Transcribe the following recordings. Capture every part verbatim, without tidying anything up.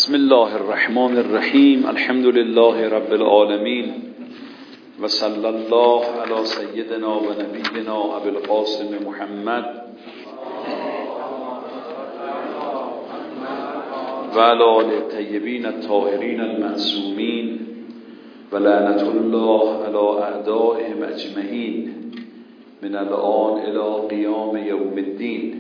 بسم الله الرحمن الرحیم. الحمد لله رب العالمین و صلی الله علی سیدنا و نبینا ابی القاسم محمد و علی آل الطیبین الطاهرین المعصومین و لعنت الله علی اعدائهم اجمعین من الآن الی قیام یوم الدین.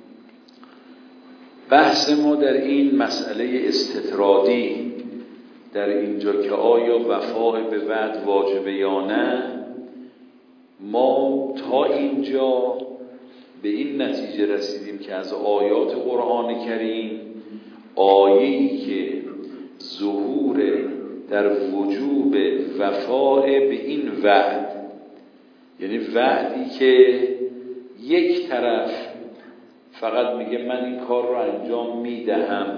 بحث ما در این مسئله استطرادی در اینجا که آیا وفای به وعد واجبه یا نه، ما تا اینجا به این نتیجه رسیدیم که از آیات قرآن کریم آیه‌ای که ظهور در وجوب وفای به این وعد، یعنی وعدی که یک طرف فقط میگه من این کار رو انجام میدهم،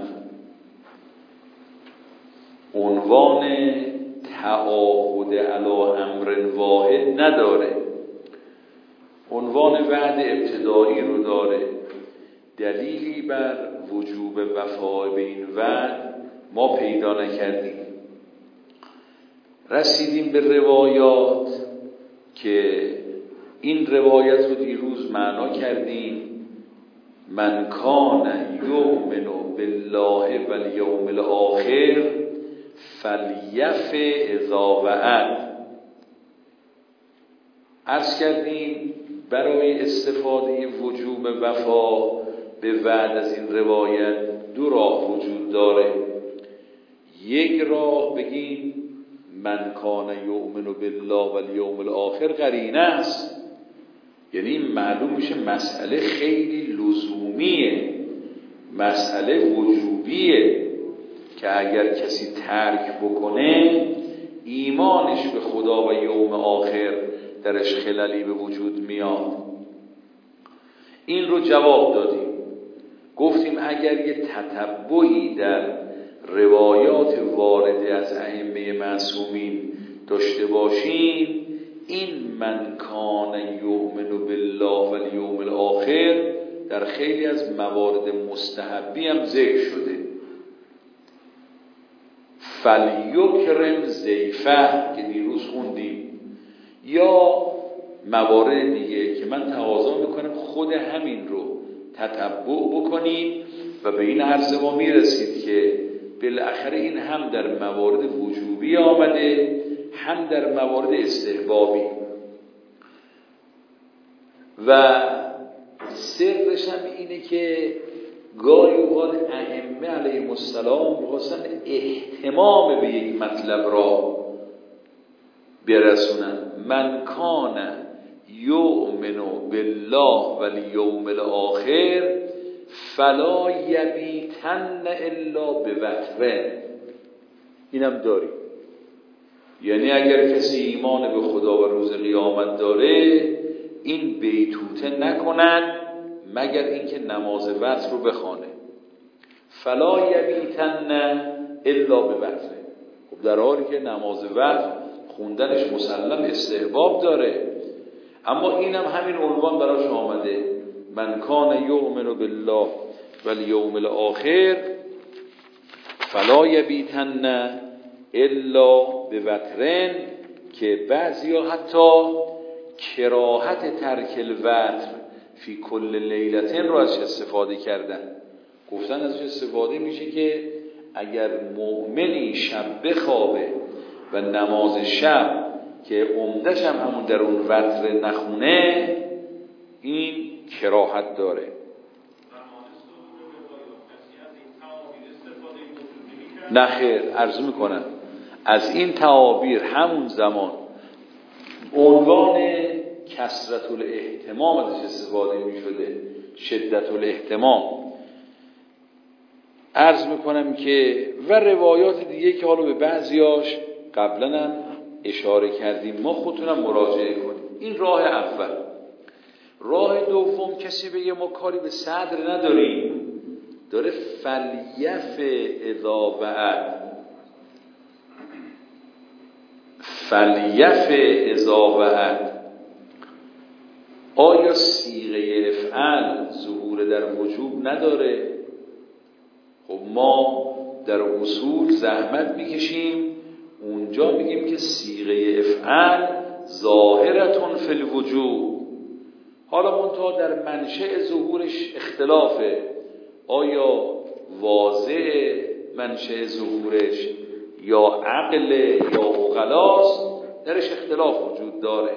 عنوان تعاهد علی امر واحد نداره، عنوان وعد ابتدایی رو داره. دلیلی بر وجوب وفای به این وعد ما پیدا نکردیم. رسیدیم به روایات که این روایت رو دیروز معنا کردیم. من کان یؤمن بالله و الیوم الاخر فلیف اذا وعد. عرض کردیم برای استفاده وجوب وفا به وعد از این روایت دو راه وجود داره. یک راه بگیم من کان یؤمن بالله و الیوم الاخر قرینه است، یعنی معلوم میشه مسئله خیلی لزومیه، مسئله وجوبیه که اگر کسی ترک بکنه ایمانش به خدا و یوم آخر درش خللی به وجود میاد. این رو جواب دادیم، گفتیم اگر یه تتبعی در روایات وارده از ائمه معصومین داشته باشیم، این من کان یؤمن بالله و الیوم الاخر در خیلی از موارد مستحبی هم ذکر شده. فلیکرم ضیفه که دیروز خوندیم، یا موارد دیگه که من تقاضا میکنم خود همین رو تتبع بکنیم و به این عرض ما میرسید که بالاخره این هم در موارد وجوبی آمده هم در موارد استحبابی و سرش هم اینه که گاهی اوقات ائمه علیهم السلام می‌خواستن اهتمام به یک مطلب را برسونن. من کان یؤمن بالله و الیوم الاخر فلا یبیتن الا بوتر. اینم داریم، یعنی اگر کسی ایمان به خدا و روز قیامت داره این بیتوته نکنن مگر اینکه نماز وتر رو بخوانه. فلا یبیتن الا بوتر. خب در حالی که نماز وتر خوندنش مسلم استحباب داره، اما اینم همین عنوان براش آمده، من کان یؤمن بالله و الیوم الاخر فلا یبیتن الا بوترن، که بعضیا حتی کراهت ترک الوتر فی کل لیلتن رو ازش استفاده کردن. گفتن ازش استفاده میشه که اگر مؤمنی شب بخوابه و نماز شب که عمدش هم همون در اون وتر نخونه این کراهت داره. نه خیر، عرض میکنم از این تعابیر همون زمان عنوان کثرت الاهتمام ازش استفاده میشده، شدت الاهتمام. عرض میکنم که و روایات دیگه که حالا به بعضیاش قبلا هم اشاره کردیم، ما خودتونم مراجعه کنیم. این راه اول. راه دوم کسی بگه ما کاری به صدر نداریم، داره فلیف اذا وعد، فلیف اذا وعد. آیا صیغه افعل ظهور در وجوب نداره؟ خب ما در اصول زحمت میکشیم اونجا میگیم که صیغه افعل ظاهرتون فی الوجوب. حالا منتها در منشأ ظهورش اختلافه، آیا واضح منشأ ظهورش یا عقل یا عقلاست، درش اختلاف وجود داره.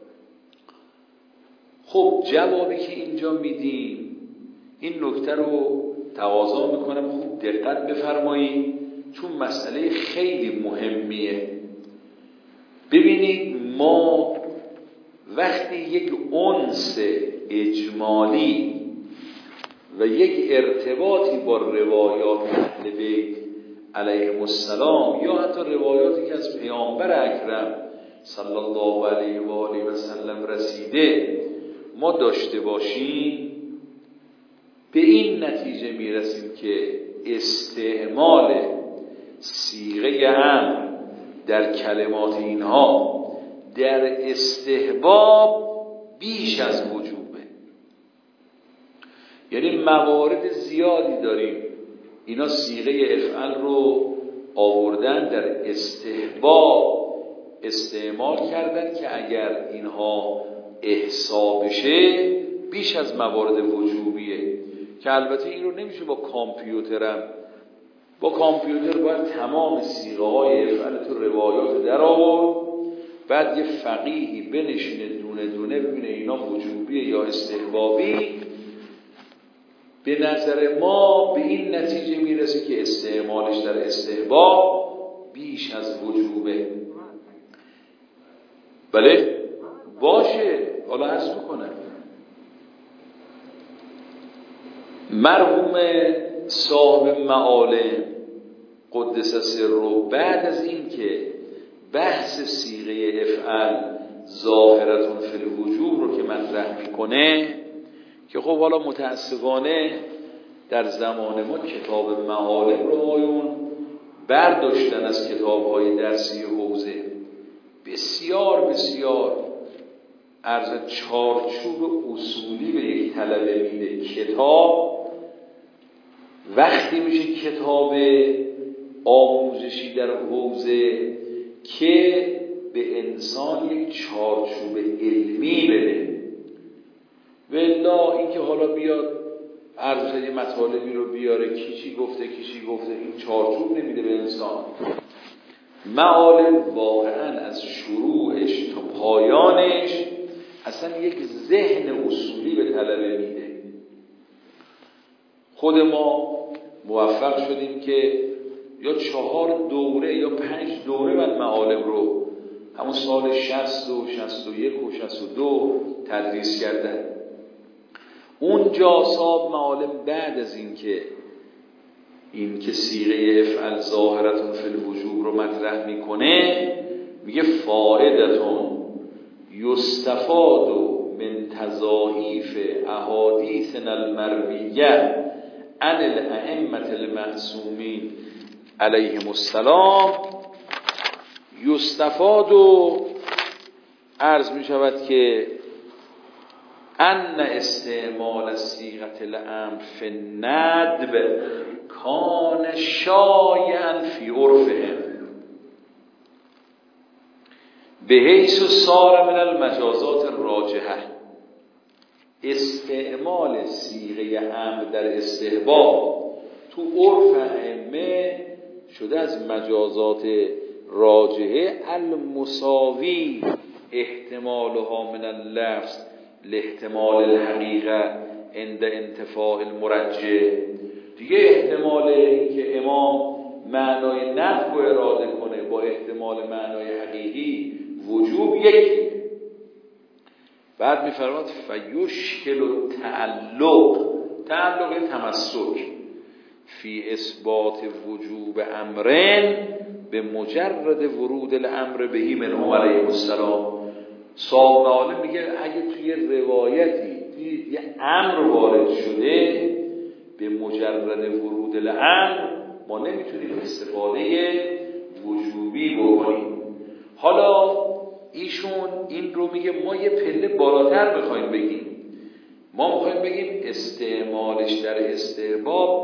خب جوابی که اینجا میدیم این نکته رو تقاضا میکنم خوب دقت بفرمایید، چون مسئله خیلی مهمیه. ببینید ما وقتی یک انس اجمالی و یک ارتباطی با روایات اهل بیت علیهم السلام یا حتی روایاتی که از پیامبر اکرم صلی الله علیه و آله و سلم رسیده ما داشته باشیم، به این نتیجه میرسیم که استعمال صیغه امر در کلمات اینها در استحباب بیش از وجوبه. یعنی موارد زیادی داریم اینا صیغه افعل رو آوردن در استحباب استعمال کردن که اگر اینها احصا بشه بیش از موارد وجوبیه، که البته این رو نمیشه با کامپیوترم با کامپیوتر باید تمام صیغه های افعل تو روایات در آورد، بعد یه فقیهی بنشینه دونه دونه ببینه اینا وجوبیه یا استحبابی. به نظر ما به این نتیجه میرسه که استعمالش در استحباب بیش از وجوبه. بله باشه، حالا عرض میکنم مرحوم صاحب معالم قدس سره بعد از این که بحث صیغه افعل ظاهرتون فی الوجوب رو که مطرح میکنه، که خب حالا متاسفانه در زمان ما کتاب معالم رو آیون برداشتن از کتاب‌های درسی حوزه، بسیار بسیار عرض چارچوب اصولی به یک طلبه میده. کتاب وقتی میشه کتاب آموزشی در حوزه که به انسان یک چارچوب علمی بده، ولا اینکه حالا بیاد عرض یه مطالبی رو بیاره کی چی گفته کی چی گفته، این چارچوب نمیده به انسان. معالم واقعا از شروعش تا پایانش اصلا یک ذهن اصولی به طلبه میده. خود ما موفق شدیم که یا چهار دوره یا پنج دوره بعد معالم رو همون سال شصت و شصت و یک و شصت و دو تدریس کردن. اونجا صاحب معالم بعد از این که این که صیغه افعل ظاهرتون فی الوجوب رو مطرح میکنه، میگه فائدتون یستفاد من تضاعیف احادیثنا المرویه عن الائمه المعصومین علیهم السلام. یستفاد و عرض می شود که ان استعمال صیغه الامر فی الندب کان شایعا فی عرفهم به حیث صار من المجازات الراجحه. استعمال صیغه امر در استحباب تو عرف ائمه شده از مجازات راجحه المساوی احتمالها من اللفظ لاحتمال الحقیقه عند انتفاع المرجح. دیگه احتمال این که امام معنای نفی رو اراده کنه با احتمال معنای حقیقی وجوب یکی. بعد میفرماد فیشکل التعلق، تعلق تمسک فی اثبات وجوب امرین به مجرد ورود الامر بهی من عمر علیه السلام. صاحب معالم میگه اگه توی روایتی توی یه امر وارد شده به مجرد ورود الامر ما نمیتونیم استفاده وجوبی بکنیم. حالا ایشون این رو میگه ما یه پله بالاتر میخوایم بگیم، ما میخوایم بگیم استعمالش در استحباب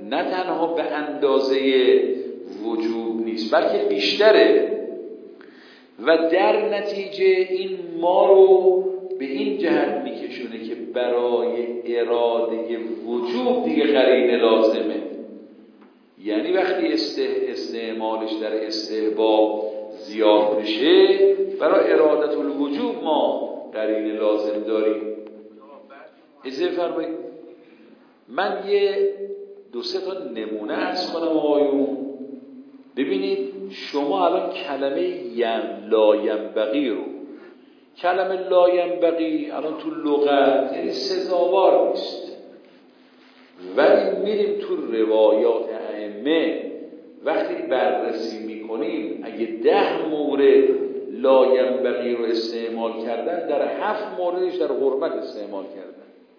نه تنها به اندازه وجوب نیست بلکه بیشتره و در نتیجه این ما رو به این جهت میکشونه که برای اراده وجوب دیگه قرینه لازمه. یعنی وقتی استعمالش در استحباب زیاد بشه برای ارادت الوجوب ما قرینه لازم داریم. اجازه فرمایید من یه دو سه تا نمونه عرض کنم آقایون. ببینید شما الان کلمه یم لا ینبغی رو، کلمه لا ینبغی الان تو لغت یعنی سزاوار نیست، ولی میریم تو روایات ائمه وقتی بررسی میکنیم اگه ده مورد لا ینبغی رو استعمال کردن در هفت موردش در حرمت استعمال کردن.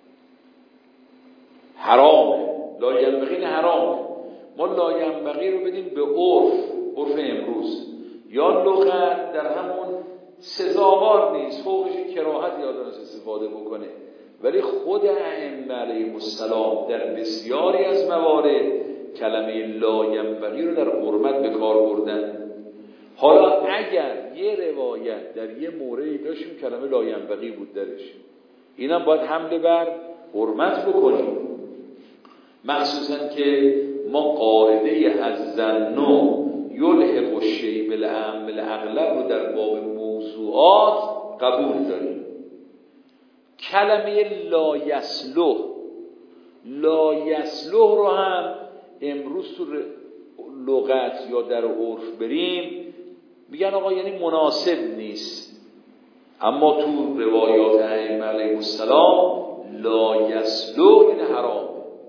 حرامه، لا ینبغی حرامه. ما لا ینبغی رو بدیم به عرف، عرف امروز یا لغت در همون سزاوار نیست، فوقش کراهت یادم استفاده بکنه، ولی خود ائمه علیهم السلام در بسیاری از موارد کلمه لا ینبغی رو در حرمت به کار بردن. حالا اگر یه روایت در یه موردی داشتیم کلمه لا ینبغی بود درش، اینم باید حمله بر حرمت بکنیم، مخصوصا که ما قاعده از ظنوا یلحق الشیء بالعام الاغلب رو در باب موضوعات قبول داریم. کلمه لا یصلح، لا یصلح رو هم امروز تو لغت یا در عرف بریم میگن آقا یعنی مناسب نیست، اما تو روایات ائمه علیهم السلام لا یصلح یعنی حرام.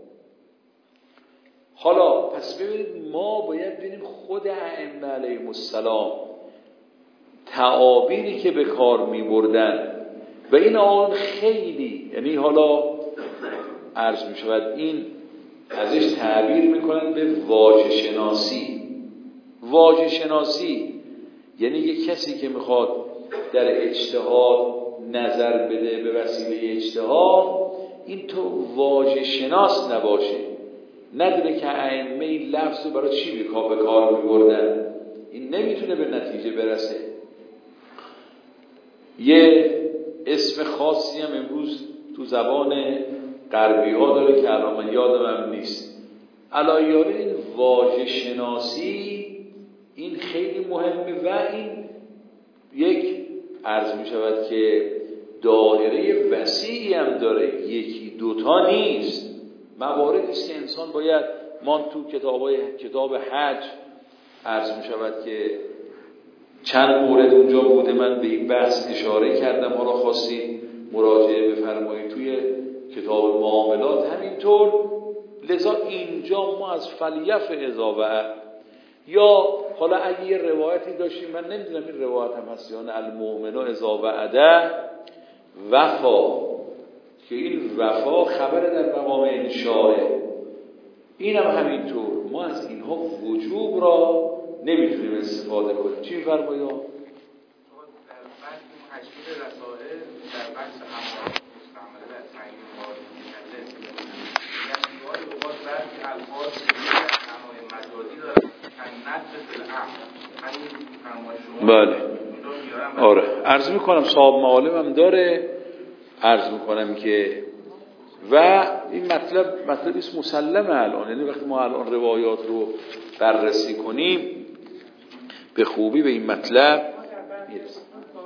حالا پس ببینید ما باید ببینیم خود ائمه علیهم السلام تعابیری که به کار می بردن و این آن خیلی، یعنی حالا عرض می شود این ازش تعبیر میکنن به واژه شناسی. واژه شناسی یعنی یک کسی که میخواد در اجتهاد نظر بده به وسیله اجتهاد، این تو واژه شناس نباشه، ندونه که ائمه این لفظ رو برای چی به کار میبردن، این نمیتونه به نتیجه برسه. یه اسم خاصی هم امروز تو زبان غربی ها داره که الان من یادم هم نیست. علایاره این واژه شناسی این خیلی مهمه و این یک عرض می شود که دایره وسیعی هم داره، یکی دوتا نیست. مواردی است که انسان باید، ما تو کتابای کتاب حج عرض می شود که چند مورد اونجا بوده من به این بحث اشاره کردم، حالا خواستید مراجعه بفرمایید توی کتاب معاملات همینطور. لذا اینجا ما از فلیف اضافه یا حالا اگه یه روایتی داشتیم من نمیدونم این روایت هم هست یا نه، المؤمن اضافه عده وفا، که این وفا خبر در مقام انشاء، این هم همینطور. ما از اینها وجوب را نمیتونیم استفاده کنیم. چی فرمایید؟ در بحث تشکیل رسائل در بحث اموال مستعمله در تعیین موارد مکلف، یعنی گاهی اوقات برخی الفاظ معنای مجازی دارن که نطق بالعقل، همین فرمای شما. بله آره عرض میکنم صاحب معالم هم داره، عرض میکنم که و این مطلب مطلبی است مسلمه الان، یعنی وقتی ما الان روایات رو بررسی کنیم به خوبی به این مطلب میرسیم.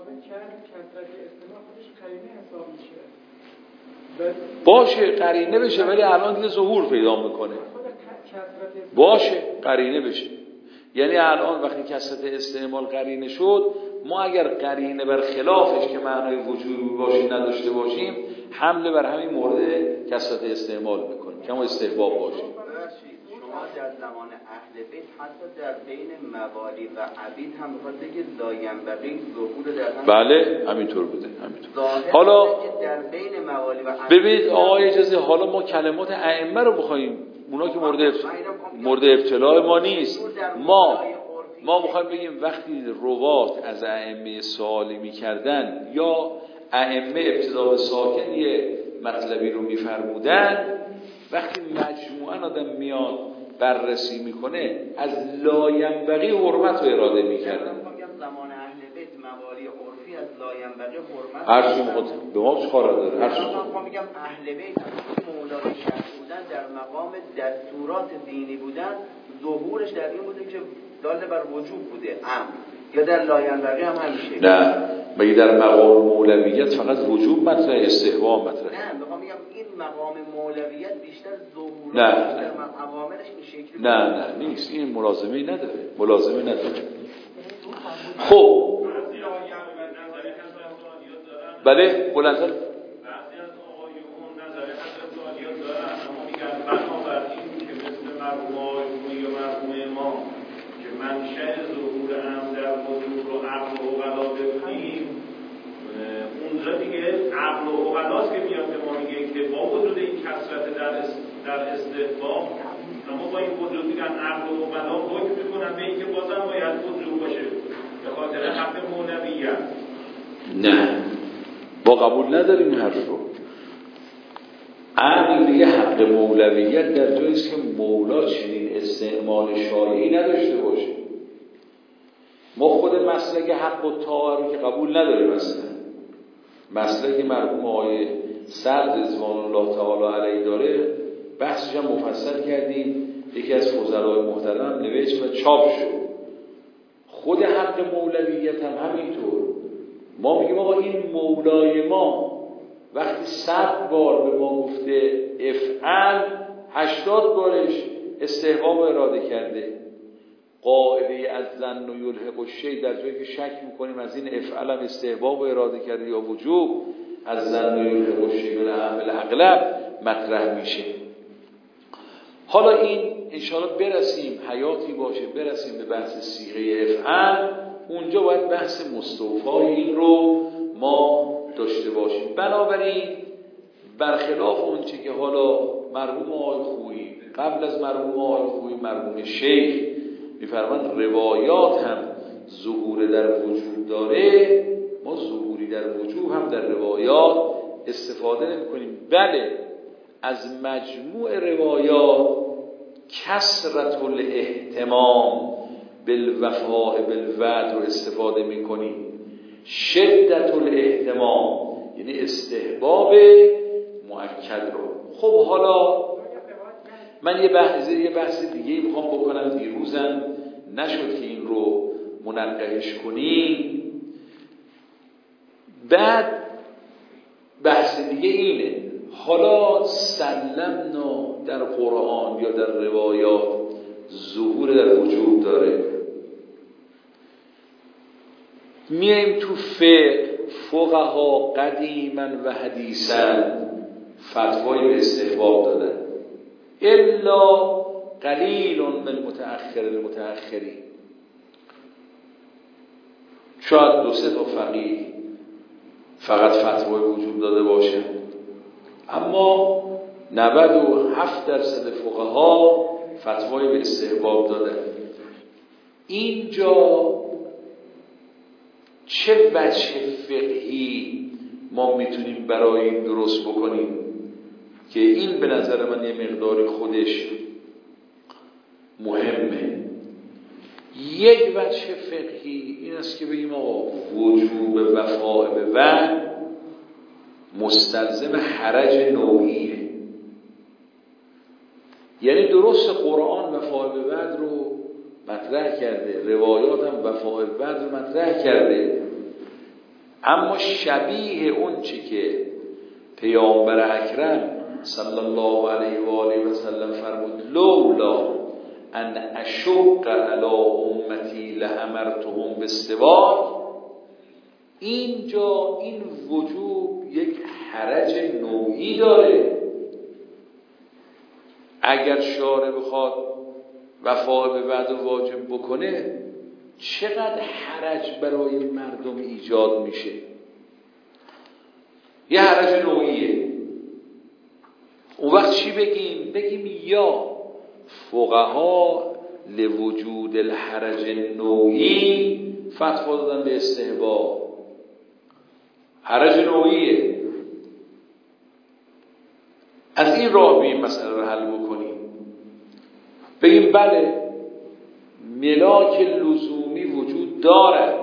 باشه قرینه بشه، ولی الان دیگه ظهور پیدا میکنه. باشه قرینه بشه، یعنی الان وقتی کثرت استعمال قرینه شد، ما اگر قرینه بر خلافش که معنای وجوبی باشه نداشته باشیم، حمله بر همین مورد کثرت استعمال میکنیم که ما استحباب باشه. شما در زمان اهل بیت حتی در بین موالی و عبید هم میخواد بگید لا ینبغی ظهور در هم. بله همینطور بوده، همینطور. حالا در بین موالی و عبید ببینید آقای اجازه، حالا ما کلمات ائمه رو بخوایم، اونا که مورد مورد ابتلاء ما نیست، ما ما میخوایم بگیم وقتی روات از ائمه سوالی میکردن یا ائمه ابتدا به ساکن یه مطلبی رو میفرمودن، وقتی مجموعاً آدم میاد بررسی میکنه از لاینبغی حرمت رو اراده میکردن. زمان اهل بیت موالی عرفی از لاینبغی حرمت هر چی میخواد به ما چه کار داره؟ هر چی من میگم اهل بیت مولای شرع بودن در مقام دستورات دینی بودن، ظهورش در این بوده که داله بر وجوب بوده امر، یا در لاینبغی هم همیشه نه مگه در مقام مولویت فقط وجوب مطرح استحباب مطرح؟ نه میخوام میگم این مقام مولویت بیشتر ظهور نه بیشتر عواملش این شکلی نه نه نیست، این ملازمه نداره، ملازمه نداره. خب بله بلندتر. بعضی از آقایون نظر حضرت دارن، اما میگن بنابراین که مثل مرحوم آقای یا مرحوم امام که منشأ ظهور امر در وجود رو عقل و عقلا ببینیم، اونجا دیگه عقل و عقلاست که میاد به ما میگه که با وجود این کثرت در در استحباب، اما با این وجود میگن عقل و عقلا حکم میکنن به اینکه بازم باید وجود باشه به خاطر حق مولویت. نه با قبول نداریم حرف رو. عقل دیگه حق مولویت در جاییست که مولا چنین استعمال شایعی نداشته باشه. ما خود مسلک حق و طاعه رو که قبول نداریم. مثلا مسلک مرحوم آقای سعد رضوان الله تعالی علیه داره، بحثش هم مفصل کردیم، یکی از فضلای محترم نوشت و چاپ شد. خود حق مولویت هم همینطور. ما میگیم آقا این مولای ما وقتی صد بار به ما گفته افعل، هشتاد بارش استحباب اراده کرده. قاعده از ظن و یلحق الشیء، در جایی که شک میکنیم از این افعل هم استحباب اراده کرده یا وجوب، از ظن و یلحق الشیء بالعمل اغلب مطرح میشه. حالا این انشاءالله برسیم حیاتی باشه برسیم به بحث صیغه افعل، اونجا باید بحث مستوفای این رو ما داشته باشیم. بنابراین برخلاف اون چه که حالا مرحوم آقای خویی قبل از مرحوم آقای خویی مرحوم شیخ میفرمایند روایات هم ظهور در وجود داره، ما ظهوری در وجود هم در روایات استفاده نمی کنیم. بله از مجموع روایات کثرت الاهتمام بالوفاء بالوعد رو استفاده میکنیم، شدت الاهتمام یعنی استحباب مؤکد رو. خب حالا من یه بحث یه بحث دیگه میخوام بکنم، دیروزم نشد که این رو منقهش کنیم. بعد بحث دیگه اینه، حالا سلمنا در قرآن یا در روایات ظهور در وجود داره، میایم تو فقه فقها قدیما و حدیثا فتوای به استحباب دادن، الا قلیل من متأخر المتأخرین، شاید دو سه تا فقیه فقط فتوای وجود داده باشه، اما نود و هفت درصد فقها فتوای به استحباب دادن. اینجا چه وجه فقهی ما میتونیم برای این درست بکنیم که این به نظر من یه مقدار خودش مهمه. یک وجه فقهی این است که بگیم آقا وجوب وفاء به وعد مستلزم حرج نوعیه، یعنی درست قرآن وفاء به وعد رو مطرح کرده، روایات هم وفاء به وعد رو مطرح کرده، اما شبیه اون چی که پیامبر اکرم صلی الله علیه و آله و سلم فرمود لولا ان اشق علی امتی لامرتهم بالسواک، اینجا این وجوب یک حرج نوعی داره. اگر شارع بخواد وفا به وعده واجب بکنه چقدر حرج برای مردم ایجاد میشه، یه حرج نوعیه. اون وقت چی بگیم؟ بگیم یا فقها لوجود الحرج نوعی فتوا دادن به استحباب، حرج نوعیه. از این راه به این مسئله رو حل بکنیم. بگیم بله ملاک لزومی وجود دارد،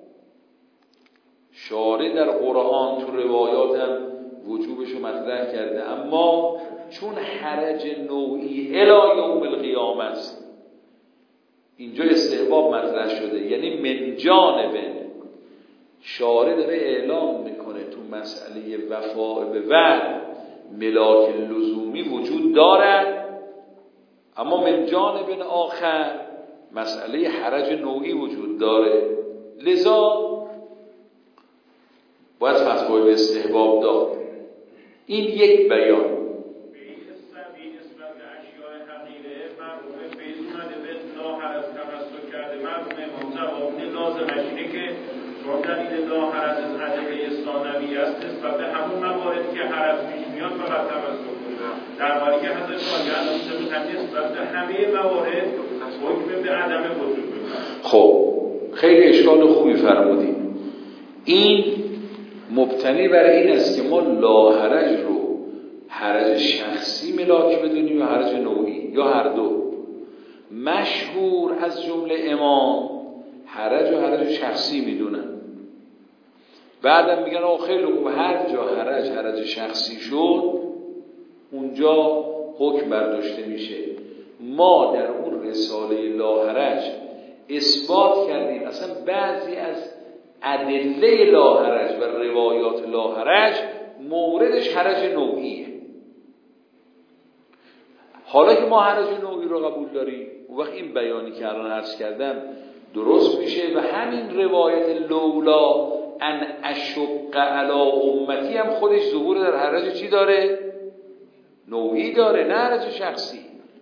شارع در قرآن تو روایات هم وجوبش رو مطرح کرده، اما چون حرج نوعی الی یوم القیامه است اینجا استحباب مطرح شده، یعنی من جانب شارع داره اعلام میکنه تو مسئله وفاء به وعد ملاک لزومی وجود دارد، اما من جانب آخر مسئله حرج نوعی وجود داره، لذا باید فتوای به استحباب داد. این یک بیان. چون دلیل لا حرج از ادله ثانوی است نسبت به همون مواردی که حرج پیش میاد فقط تمسک کنید، در حالی که حضرت عالی نسبت به همه موارد حکم به عدم وجود می‌کنه. خب خیلی اشکال خوبی فرمودید. این مبتنی بر این است که ما لا حرج رو حرج شخصی ملاک بدونیم یا حرج نوعی یا هر دو. مشهور از جمله امام حرج و حرج شخصی میدونن، بعدم میگن آقا خیلی خوب هر جا حرج حرج شخصی شد اونجا حکم برداشته میشه. ما در اون رساله لا حرج اثبات کردیم اصلا بعضی از ادله لا حرج و روایات لا حرج موردش حرج نوعیه. حالا که ما حرج نوعی رو قبول داریم اون وقت این بیانی که الان عرض کردم درست میشه و همین روایت لولا ان اشق علی امتی هم خودش ظهور در حرج چی داره؟ نوعی داره، نه حرج شخصی.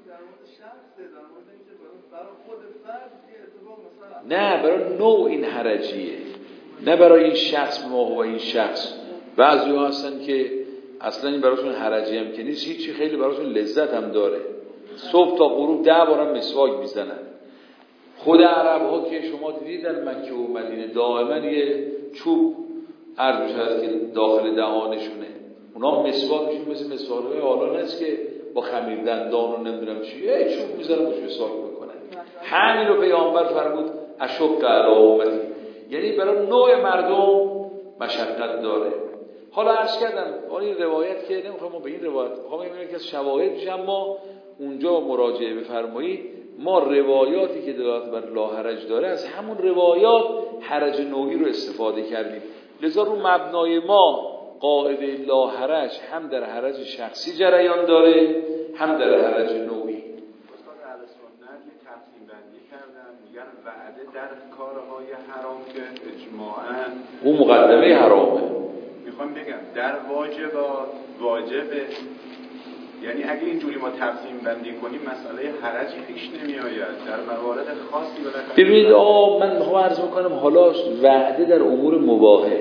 نه برای نوع این حرجیه، نه برای این شخص ما و این شخص. بعضی ها هستن که اصلا این براشون حرجی هم که نیست، هیچی، خیلی براشون لذت هم داره، صبح تا غروب ده بارم مسواک میزنن. خود عرب ها که شما دیدید در مکه و مدینه دائما یه چوب عرض شد که داخل دهانشونه، اونا مسواکشون مثل مسواک‌های حالا نیست که با خمیر دندان و نمیدونم چی یه چوب میذارن باش مسواک میکنن. همین رو پیامبر فرمود اشق علی امتی، یعنی برای نوع مردم مشقت داره. حالا عرض کردم این روایت که نمیخوام ما به این روایت میخوام بگم که از شواهد میشه، اما اونجا مراجعه بفرمایید ما روایاتی که دلالت بر لا حرج داره از همون روایات حرج نوعی رو استفاده کردیم. لذا رو مبنای ما قاعده لا حرج هم در حرج شخصی جریان داره هم در حرج نوعی. استاد اهل سنت یه تقسیم بندی کردن، میگن وعده در کارهای حرام که اجماعاً اون مقدمه حرامه. میخوام بگم در واجبات واجبه، یعنی اگه اینجوری ما تقسیم بندی کنیم مسئله حرجی پیش نمی آید در موارد خاصی. بالاخره ببینید آقا من میخوام عرض بکنم حالا وعده در امور مباحه،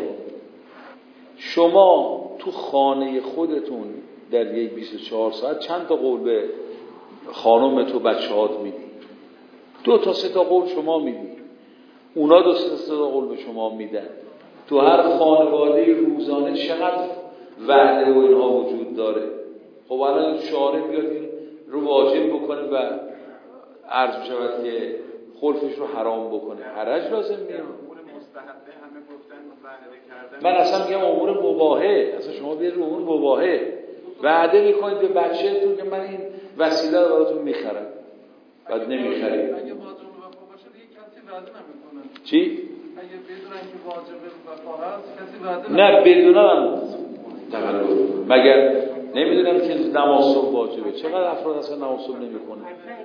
شما تو خانه خودتون در یک بیست و چهار ساعت چند تا قول به خانم تو بچه‌هات میدی؟ دو تا سه تا قول شما میدی، اونا دو سه تا قول به شما میدن. تو هر خانواده روزانه چقدر وعده و اینها وجود داره. خب الان شارع بیاد این رو واجب بکنه و عرض شود که خلفش رو حرام بکنه، حرج لازم میاد. امور مستحبه همه گفتن وعده کردن. من اصلا میگم امور مباحه، اصلا شما بیاید امور مباحه وعده میکنید به بچه‌تون که من این وسیله رو براتون میخرم، بعد نمیخرید. اگه واجب وفا باشه دیگه کسی وعده نمیکنه. چی؟ اگه بدونن که واجب وفا هست کسی وعده نه بدونم تقلب، مگر نمیدونم که نماز صبح واجبه. چقدر افراد اصلا نماز صبح نمیکنه؟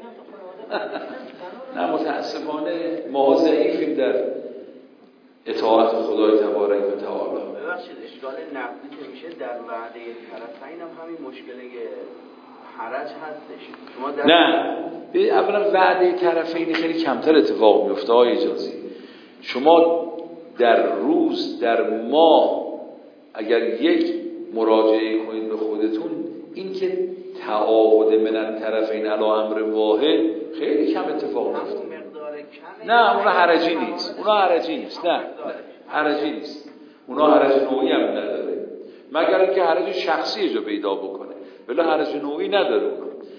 نه متاسفانه ما ضعیفیم در اطاعت خدای تبارک و تعالی. ببخشید اشکال نقدی که میشه در وعده طرفین هم همین مشکلی که حرج هستش. شما در نه ببین اولا وعده طرفین خیلی کمتر اتفاق میفته های اجازی. شما در روز در ماه اگر یک مراجعه کنید به خودتون، این که تعاهد من الطرفین علی امر واحد خیلی کم اتفاق میفته. نه اونا حرجی نیست، اونا حرجی نیست، نه حرجی نیست، اونا حرج نوعی هم نداره، مگر اینکه حرج شخصی جو پیدا بکنه. ولی حرج نوعی نداره.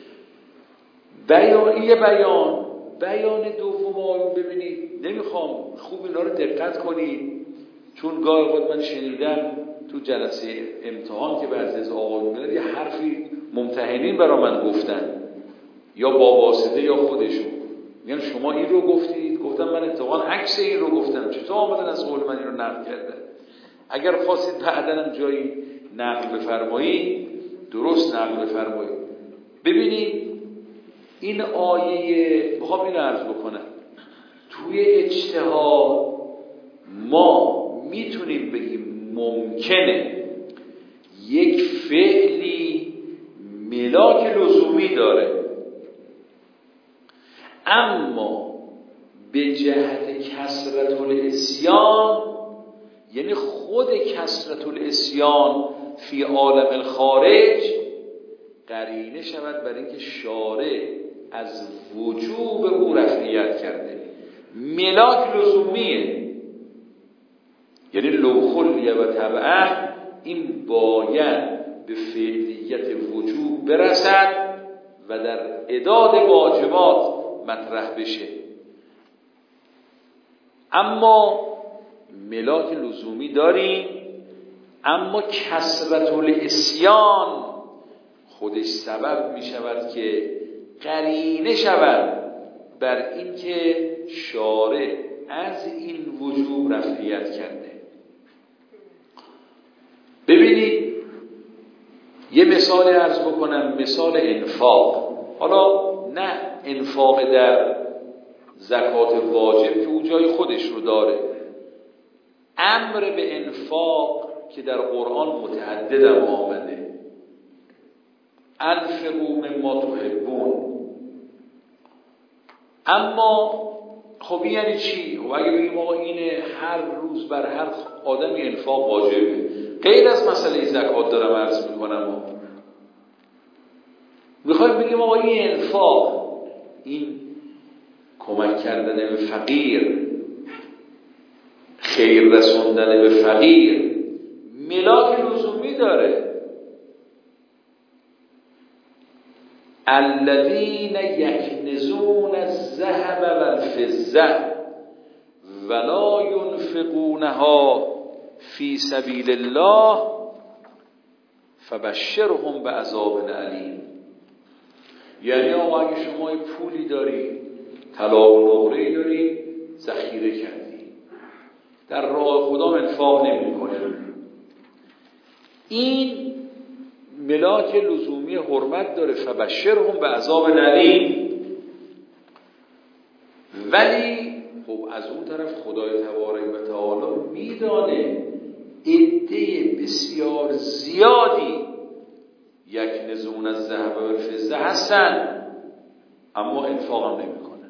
بیان یه بیان بیان دوم آیون ببینید، نمیخوام خوب اینا رو دقت کنید، چون گاهی اوقات من شنیدم تو جلسه امتحان که بعضی از آقایون میاد یه حرفی ممتحنین برا من گفتن، یا با واسطه یا خودشون، میگن شما این رو گفتید، گفتم من اتفاقا عکس این رو گفتم، چطور آمدن از قول من این رو نقل کردن؟ اگر خواستید بعداً هم جایی نقل بفرمایید درست نقل بفرمایید. ببینید این آیه، بخوام این رو عرض بکنم، توی اجتهاد ما میتونیم بگیم ممکنه یک فعلی ملاک لزومی داره، اما به جهت کثرت العصیان، یعنی خود کثرت العصیان فی عالم الخارج قرینه شود بر اینکه شارع از وجوب او رفعیت کرده. ملاک لزومیه، یعنی لو خلیه و طبعا این باید به فعلیت وجوب برسد و در اعداد واجبات مطرح بشه. اما ملاک لزومی داریم، اما کثرت العصیان خودش سبب می شود که قرینه شود بر اینکه شارع از این وجوب رفعیت کرده. ببینید یه مثال عرض بکنم، مثال انفاق. حالا نه انفاق در زکات واجب که او جای خودش رو داره، امر به انفاق که در قرآن متعدد هم آمده، انفقوا مما تحبون. اما خب این یعنی چی؟ و اگه بگیم آقا اینه هر روز بر هر آدمی انفاق واجبه، غیر از مسئله زکات دارم عرض میکنم، میخوایم بگیم آقا این انفاق، این کمک کردن به فقیر، خیر رسوندن به فقیر، ملاک لزومی داره. الذین یکنزون الذهب والفضة ولا ينفقونها فی سبیل الله فبشرهم بعذاب علیم. یعنی آقا اگه شما پولی داری، طلا و نقره‌ای داری، ذخیره کردی، در راه خدا انفاق نمی‌کنی، این ملاک لزومی حرمت داره، فبشرهم بعذاب علیم. ولی خب از اون طرف خدای تبارک و تعالی میدانه عده بسیار زیادی یکنزون الذهب والفضة هستن اما انفاق هم نمی کنن.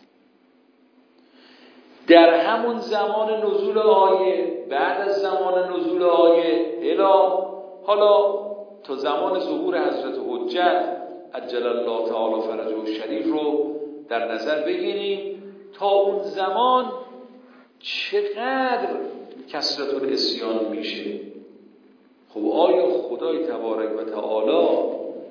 در همون زمان نزول آیه، بعد از زمان نزول آیه الی حالا تا زمان ظهور حضرت حجت عجل الله تعالی فرجه الشریف رو در نظر بگیریم، تا اون زمان چقدر کثرت العصیان میشه. خب آیا خدای تبارک و تعالی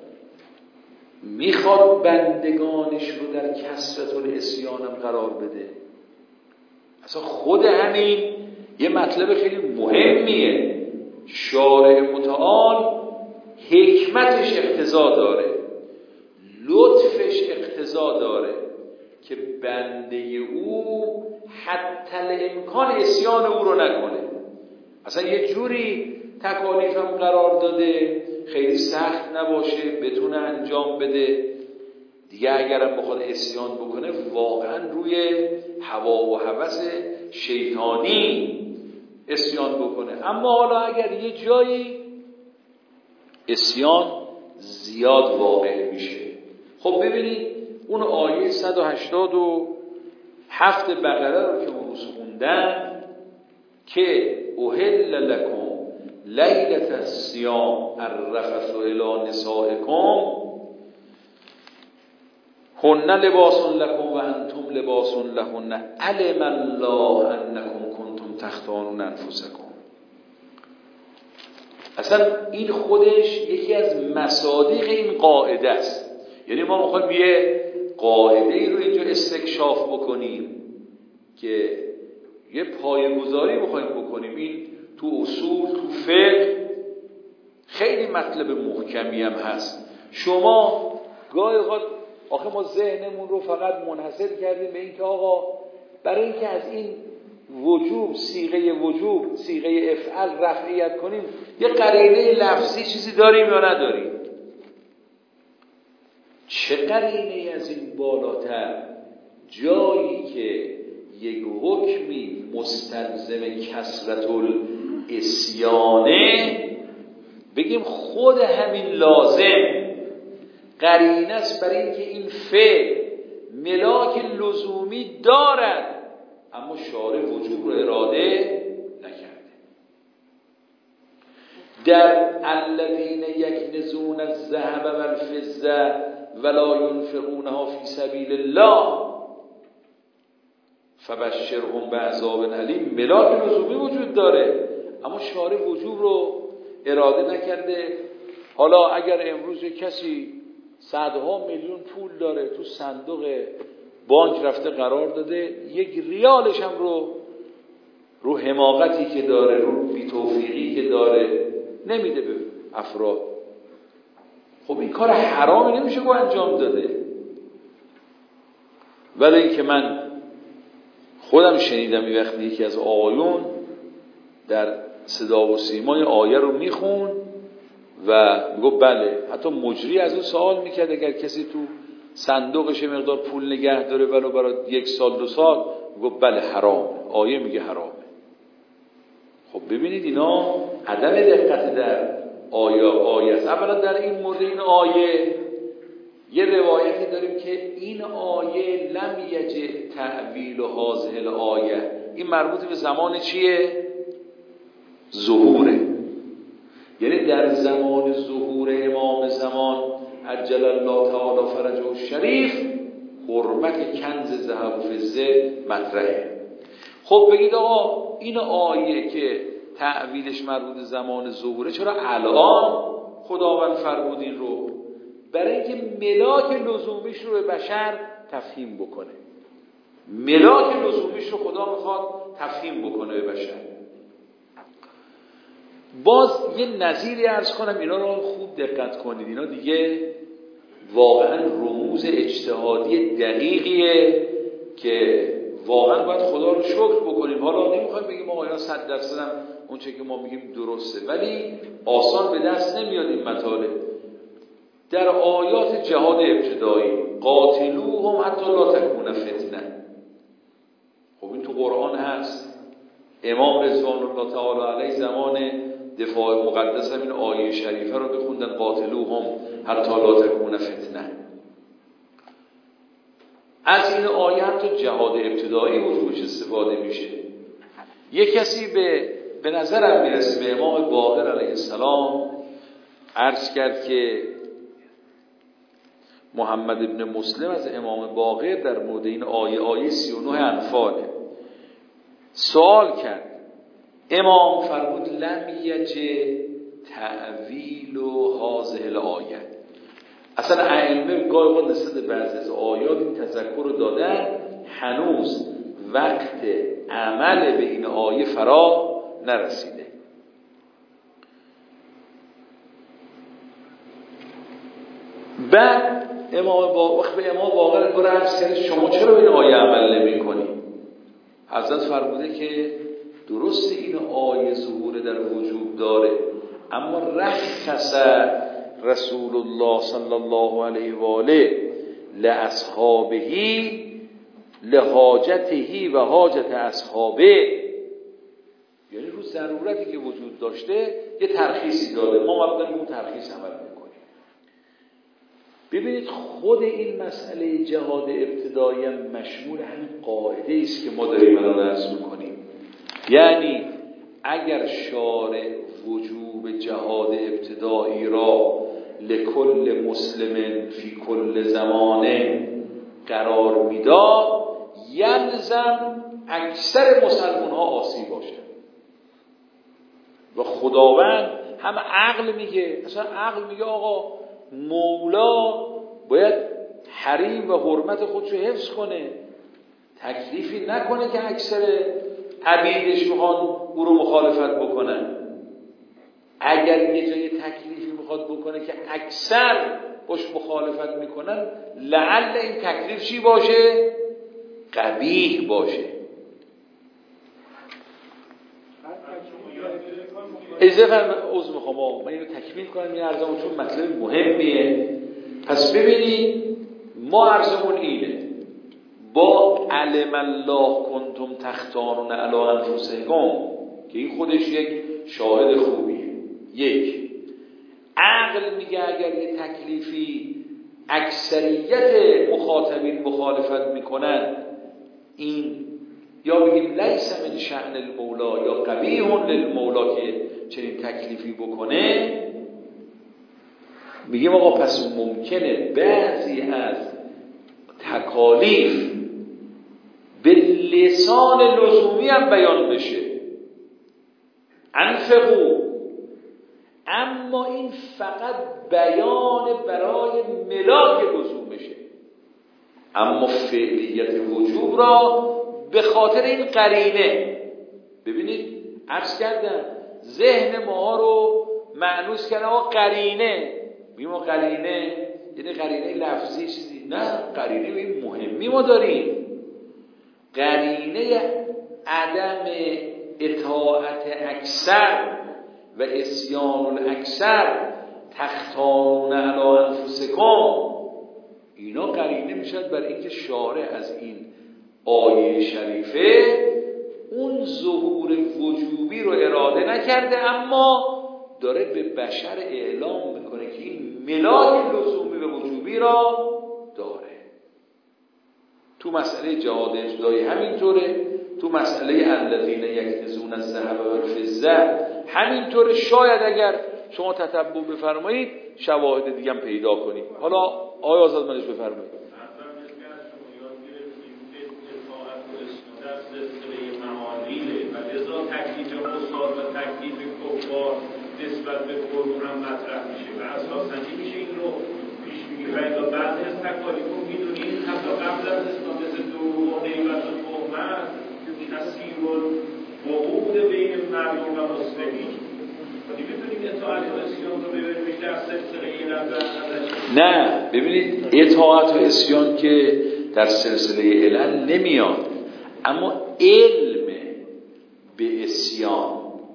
میخواد بندگانش رو در کثرت العصیان هم قرار بده؟ اصلا خود همین یه مطلب خیلی مهمیه. شارع متعال حکمتش اقتضا داره، لطفش اقتضا داره که بنده او حتی الامکان عصیان او رو نکنه. اصلا یه جوری تکالیفم قرار داده خیلی سخت نباشه، بتونه انجام بده. دیگه اگرم بخواد عصیان بکنه واقعا روی هوا و هوس شیطانی عصیان بکنه. اما حالا اگر یه جایی عصیان زیاد واقع میشه، خب ببینید اون آیه صد و هشتاد و هفت بقره رو که اون روز خوندن که احل لکم لیلة الصیام الرفث الی نسائکم هن لباس لکم و انتم لباس لهن علم الله انکم کنتم تختانون انفسکم. اصلا این خودش یکی از مصادیق این قاعده است. یعنی ما میخوایم یه قاعده ای رو اینجا استکشاف بکنیم که یه پایه‌گذاری میخوایم بکنیم. این تو اصول، تو فقه خیلی مطلب محکمی هم هست. شما گاهی اوقات آخه ما ذهنمون رو فقط منحصر کردیم به این که آقا برای اینکه از این وجوب، صیغه وجوب، صیغه افعل رفعیت کنیم یه قرینه لفظی چیزی داریم یا نداریم. چه قرینه از این بالاتر؟ جایی که یک حکمی مستلزم کثرت الاسیانه بگیم خود همین لازم قرینه است برای اینکه این فعل ملاک لزومی دارد اما شارع وجوب رو اراده نکرده. در الذین یکنزون الذهب والفضة ولا ينفقونها فی سبیل الله فبشرهم بعذاب علیم. ملاک لزومی وجود داره اما شارع وجوب رو اراده نکرده. حالا اگر امروز کسی صدها میلیون پول داره تو صندوق بانک رفته قرار داده، یک ریالش هم رو رو حماقتی که داره، رو بی‌توفیقی که داره نمیده به افراد، خب این کار حرامی نمیشه که انجام داده. ولی اینکه من خودم شنیدم این وقتی یکی از آقایون در صدا و سیما آیه رو میخون و میگو بله، حتی مجری از اون سوال میکرد اگر کسی تو صندوقش مقدار پول نگه داره ولو برای یک سال دو سال، میگو بله حرام، آیه میگه حرامه. خب ببینید اینا عدم دقت در آیه آیه است. اولا در این مورد این آیه یه روایتی داریم که این آیه لم یجه تأویل هذه الآیه، این مربوط به زمان چیه؟ ظهوره. یعنی در زمان ظهور امام زمان عجل الله تعالی فرجه الشریف حرمت کنز ذهب و فضه مطرحه. خب بگید آقا این آیه که تأویلش مربوط به زمان ظهوره چرا الان خداوند فرمود این رو؟ برای اینکه ملاک لزومیش رو به بشر تفهیم بکنه. ملاک لزومیش رو خدا میخواد تفهیم بکنه به بشر. باز یه نظیری عرض کنم، اینا رو خوب دقت کنید، اینا دیگه واقعا رموز اجتهادی دقیقیه که واقعا باید خدا رو شکر بکنیم. حالا نمیخوایم بگیم آقا اینا صد درصد هم اون چه که ما میگیم درسته، ولی آسان به دست نمیاد این مطالب. در آیات جهاد ابتدایی قاتلوهم حتی لا تکون فتنه، خب این تو قرآن هست. امام رضوان الله تعالی علیه زمان دفاع مقدس هم این آیه شریفه رو بخوندن قاتلوهم حتی لا تکون فتنه. از این آیه حتی جهاد ابتدایی وجودش استفاده میشه. یک کسی به به نظرم میرسه به امام باقر علیه السلام عرض کرد که محمد ابن مسلم از امام باقر در مورد این آیه آیه سی و نه انفاله سوال کرد. امام فرمود لم یجه تأویل هذه الآیه. اصلا ائمه گاهی اوقات نسبت به بعضی از آیات این تذکر رو دادن، هنوز وقت عمل به این آیه فرا نرسیده. بعد امام با وقت به امام باقر گفت عرض کرد شما چرا این آیه عمل نمی‌کنید؟ حضرت فرموده که درست این آیه ظهور در وجود داره، اما رخص رسول الله صلی الله علیه و آله لاصحابه لحاجته و حاجت اصحابه، یعنی رو ضرورتی که وجود داشته یه ترخیصی داده، ما باید بریم اون ترخیص عمل میکنیم. ببینید خود این مسئله جهاد ابتدایی هم مشمول همین قاعده است که ما داریم الان عرض میکنیم. یعنی اگر شارع وجوب جهاد ابتدایی را لکل مسلم فی کل زمان قرار میداد، یلزم اکثر مسلمان ها عاصی باشه و خداوند هم عقل میگه، اصلا عقل میگه آقا مولا باید حریم و حرمت خودشو حفظ کنه، تکلیفی نکنه که اکثر عبیدش میخوان او رو مخالفت بکنن. اگر یه جای تکلیفی میخواد بکنه که اکثر باش مخالفت میکنن، لعل این تکلیف چی باشه؟ قبیح باشه. اجازه فرمایید عذر میخوام من اینو تکمیل کنم، این عرضمون چون مطلب مهمیه. پس ببینید ما عرضمون اینه، با علم الله کنتم تختارون علی انفسکم که این خودش یک شاهد خوبیه. یک، عقل میگه اگر یه تکلیفی اکثریت مخاطبین مخالفت میکنن، این یا بگیم لیس من شأن المولا یا قبیح للمولا که چنین تکلیفی بکنه، میگیم آقا پس ممکنه بعضی از تکالیف به لسان لزومی هم بیان بشه، انفقو، اما این فقط بیان برای ملاک لزومشه، اما فعلیت وجوب را به خاطر این قرینه. ببینید عرض کردم ذهن ما رو مأنوس کنه آقا قرینه، میگیم قرینه یعنی قرینه لفظی چیزی، نه، قرینه این مهمی ما داریم، قرینه عدم اطاعت اکثر و اسیان الاکثر، تختارون علی انفسکم، اینا قرینه میشد بر اینکه شارع از این آیه شریفه اون ظهور وجوبی رو اراده نکرده، اما داره به بشر اعلام میکنه که این ملاک لزومی و وجوبی را داره. تو مسئله جهاد اجزایی همینطوره، تو مسئله الذین یکنزون الذهب والفضه همینطوره. شاید اگر شما تتبع بفرمایید شواهد دیگه هم پیدا کنید. حالا آیا آزادمندش بفرمایید. تکلیف استاد و تکلیف کفار نسبت به قرآن هم مطرح میشه و اساساً میشه این رو پیش میگیرید و بعضی از تکالیف رو میدونید حتی قبل از اسلام مثل دروغ و غیبت و تهمت کثیر الوقوع بین مردم و مسلمین. ولی میتونید اطاعت و اسیان رو ببریمش در سلسله علم ازش؟ نه، ببینید اطاعت و اسیان که در سلسله علم نمیاد، اما علم به اسیان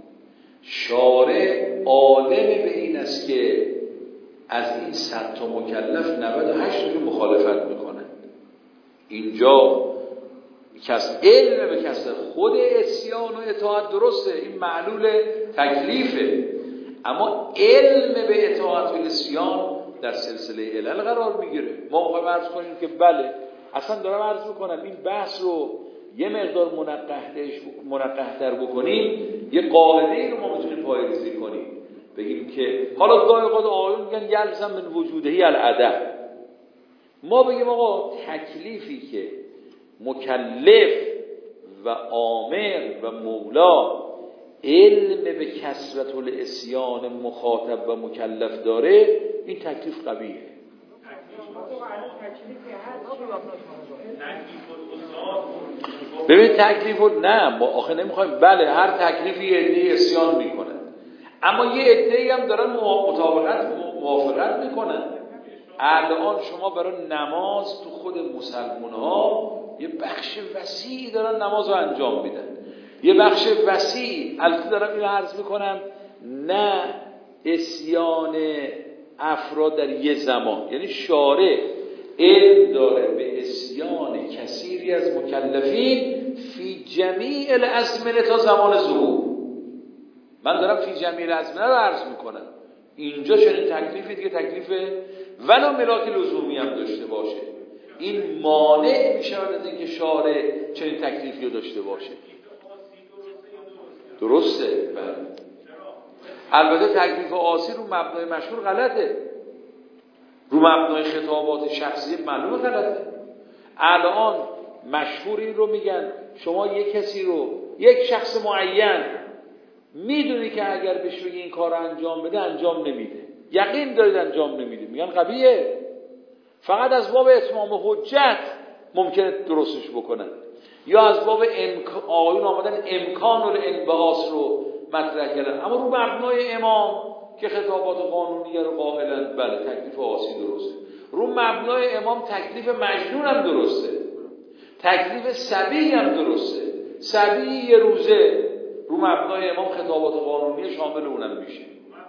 شارع عالم به این است که از این صد تا مکلف نود و هشت رو مخالفت میکنن. اینجا کس علم به کس خود اسیان و اطاعت درسته، این معلول تکلیفه، اما علم به اطاعت و اسیان در سلسله علل قرار میگیره. ما خواهیم عرض کنیم که بله، اصلا دارم عرض میکنم این بحث رو یه مقدار منقح‌تر بکنیم، یه قاعده ای رو ما میتونیم پایه‌ریزی کنیم، بگیم که حالا گاهی اوقات آقایون میگن یلزم من وجودهی العدم، ما بگیم آقا تکلیفی که مکلف و آمر و مولا علم به کثرت الاسیان مخاطب و مکلف داره، این تکلیف قویه. ببین تکلیف رو نه، ما آخه نمیخوایم، بله هر تکلیفی یه عده اسیان میکنن، اما یه عده هم دارن مطابقت موافقت میکنن. الان شما برای نماز تو خود مسلمان ها یه بخش وسیعی دارن نماز رو انجام میدن، یه بخش وسیعی، البته دارم اینو عرض میکنم نه اسیان افراد در یه زمان، یعنی شارع علم داره به اسیان کثیری از مکلفین فی جمیع الازمنه تا زمان ظهور. من دارم فی جمیع الازمنه رو عرض میکنم. اینجا چنین تکلیفی دیگه تکلیف ولو ملاک لزومی هم داشته باشه، این مانع میشود از اینکه شارع چنین تکلیفی رو داشته باشه. درسته؟ بله. البته تکلیف آسی رو مبنای مشهور غلطه، رو مبنای خطابات شخصی معلومه غلطه. الان مشهور این رو میگن شما یک کسی رو، یک شخص معین میدونی که اگر بهش بگی این کار انجام بده انجام نمیده، یقین دارید انجام نمیده، میگن قویه. فقط از باب اتمام حجت ممکنه درستش بکنن، یا از باب امکان، آقایون آمدن امکان الانبعاث رو مطرح کردن، اما رو مبنای امام که خطابات قانونی رو قائلن بله تکلیف آسی درسته، رو مبنای امام تکلیف مجنون هم درسته، تکلیف صبی هم درسته. صبی یه روزه رو مبنای امام خطابات قانونی شامل اونم میشه.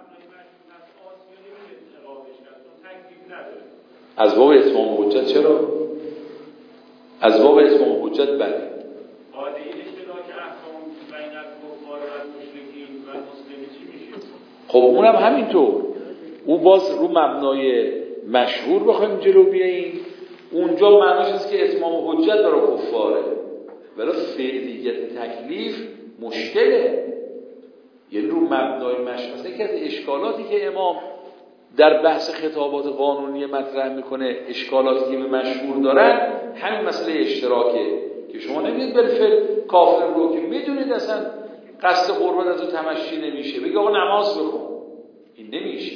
از باب اتمام حجت چرا؟ از باب اتمام حجت بله. قاعده اشتراک احکام بین الکفار و المشرکین و المسلمین چی میشه؟ خب اونم همینطور، او باز رو مبنای مشهور بخوایم جلو بیاییم، اونجا معناش است که اتمام حجت برای کفاره، ولی فعلیت تکلیف مشکله. یعنی رو مبنای مشهور است. یکی از اشکالاتی که امام در بحث خطابات قانونی مطرح میکنه، اشکالاتی که به مشهور دارن، همین مسئله اشتراکه که شما نمیدید بالفعل کافر رو که میدونید اصلا قصد قربت از اون تمشی نمیشه بگه آقا نماز بخون، این نمیشه.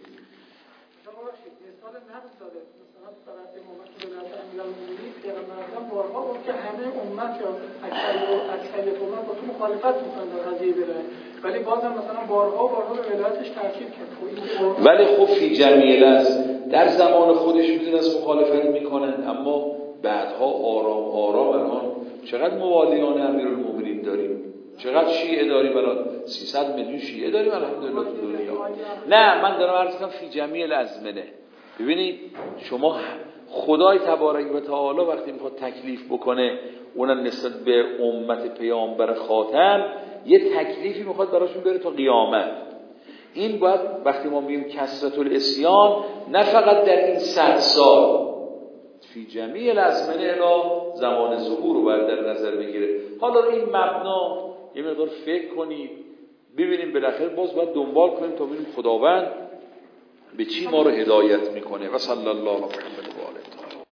مثال نفس داره، مثلا برای امامت ولایت امیرالمومنین پیغمبر اعظم بارها گفت که همه امت یا اکثریت امت با تو مخالفت میکنن در قضیه ولایت، ولی بازم مثلا بارها بارها به ولایتش تاکید کرد. ولی خب فی جمیل است، در زمان خودش میدونن از مخالفت میکنن، اما بعدها آرام آرام الان چقدر موالیان امیرالمومنین داریم، چقدر شیعه داریم، الان سیصد میلیون شیعه داریم الحمدلله تو دنیا. نه من دارم عرض کنم فی جمیع الازمنه. ببینید شما خدای تبارک و تعالی وقتی میخواد تکلیف بکنه اونم نسبت به امت پیامبر خاتم یه تکلیفی میخواد براشون بره تا قیامت. این باید وقتی ما میگیم کثرت العصیان نه فقط در این صد سال، فی جمیع الازمنه الی زمان ظهور رو باید در نظر بگیره. حالا این مبنا یه مقدار فکر کنید ببینیم، بالاخره باز باید دنبال کنیم تا ببینیم خداوند به چی ما رو هدایت میکنه. و صلی الله علیه و